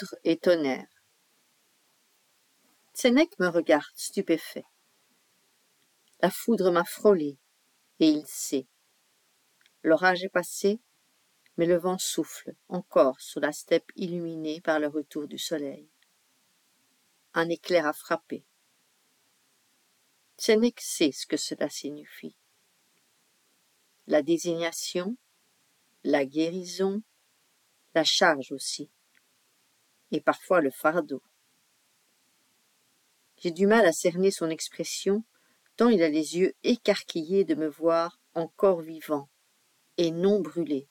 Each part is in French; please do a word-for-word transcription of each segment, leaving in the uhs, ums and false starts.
Foudre et tonnerre. Sénèque me regarde stupéfait. La foudre m'a frôlé, et il sait. L'orage est passé, mais le vent souffle encore sur la steppe illuminée par le retour du soleil. Un éclair a frappé. Sénèque sait ce que cela signifie. La désignation, la guérison, la charge aussi, et parfois le fardeau. J'ai du mal à cerner son expression, tant il a les yeux écarquillés de me voir encore vivant et non brûlé.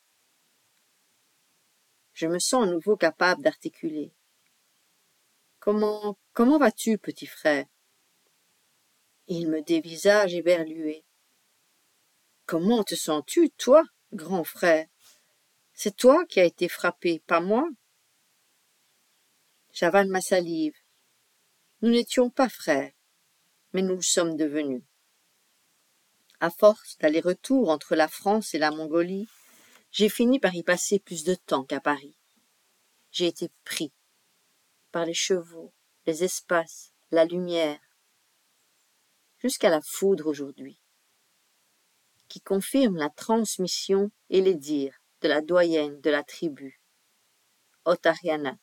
Je me sens à nouveau capable d'articuler. Comment, comment vas-tu, petit frère? Il me dévisage éberlué. Comment te sens-tu, toi, grand frère? C'est toi qui as été frappé, pas moi. J'avale ma salive. Nous n'étions pas frères, mais nous le sommes devenus. À force d'aller-retour entre la France et la Mongolie, j'ai fini par y passer plus de temps qu'à Paris. J'ai été pris par les chevaux, les espaces, la lumière, jusqu'à la foudre aujourd'hui, qui confirme la transmission et les dires de la doyenne de la tribu, Otahrianat.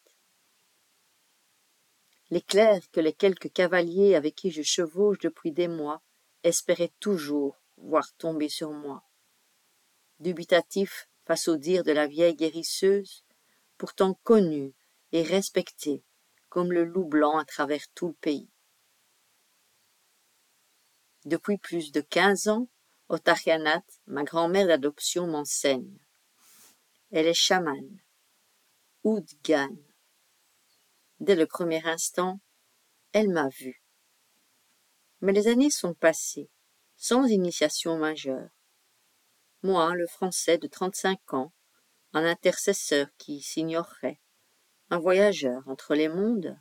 L'éclair que les quelques cavaliers avec qui je chevauche depuis des mois espéraient toujours voir tomber sur moi. Dubitatif face aux dires de la vieille guérisseuse, pourtant connue et respectée comme le loup blanc à travers tout le pays. Depuis plus de quinze ans, Otahrianat, ma grand-mère d'adoption, m'enseigne. Elle est chamane, Oudgan. Dès le premier instant, elle m'a vu. Mais les années sont passées, sans initiation majeure. Moi, le Français de trente-cinq ans, un intercesseur qui s'ignorerait, un voyageur entre les mondes.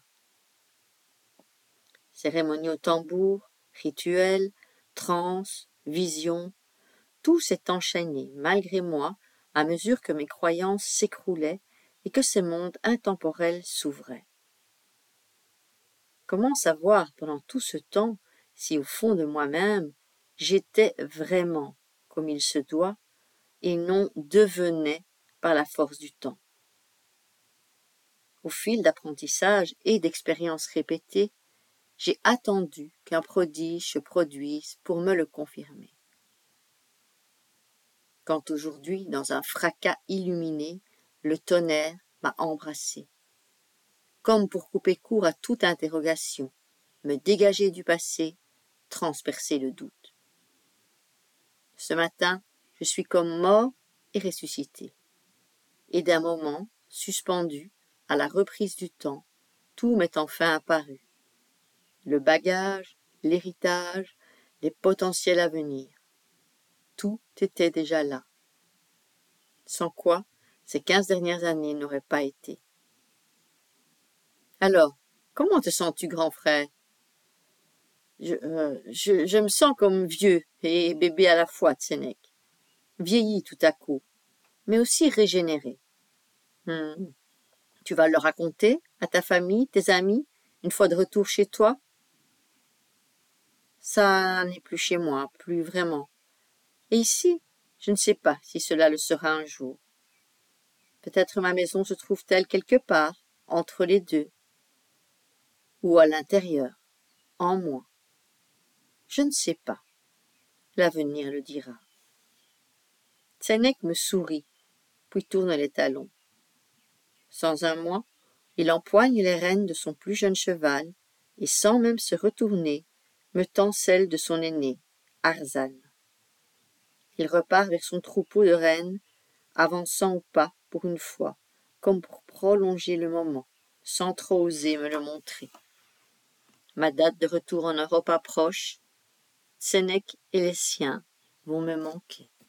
Cérémonie au tambour, rituels, transes, visions, tout s'est enchaîné, malgré moi, à mesure que mes croyances s'écroulaient et que ces mondes intemporels s'ouvraient. Comment savoir pendant tout ce temps si au fond de moi-même, j'étais vraiment comme il se doit et non devenais par la force du temps? Au fil d'apprentissage et d'expériences répétées, j'ai attendu qu'un prodige se produise pour me le confirmer. Quand aujourd'hui, dans un fracas illuminé, le tonnerre m'a embrassé, comme pour couper court à toute interrogation, me dégager du passé, transpercer le doute. Ce matin, je suis comme mort et ressuscité. Et d'un moment, suspendu, à la reprise du temps, tout m'est enfin apparu. Le bagage, l'héritage, les potentiels à venir. Tout était déjà là. Sans quoi, ces quinze dernières années n'auraient pas été. Alors, comment te sens-tu, grand frère? Je, euh, je, je me sens comme vieux et bébé à la fois, Sénèque. Vieilli tout à coup, mais aussi régénéré. Hmm. Tu vas le raconter à ta famille, tes amis, une fois de retour chez toi? Ça n'est plus chez moi, plus vraiment. Et ici, je ne sais pas si cela le sera un jour. Peut-être ma maison se trouve-t-elle quelque part, entre les deux, ou à l'intérieur, en moi. Je ne sais pas. L'avenir le dira. Sénèque me sourit, puis tourne les talons. Sans un mois, il empoigne les rênes de son plus jeune cheval, et sans même se retourner, me tend celle de son aîné, Arzan. Il repart vers son troupeau de rennes, avançant au pas pour une fois, comme pour prolonger le moment, sans trop oser me le montrer. Ma date de retour en Europe approche. Sénèque et les siens vont me manquer.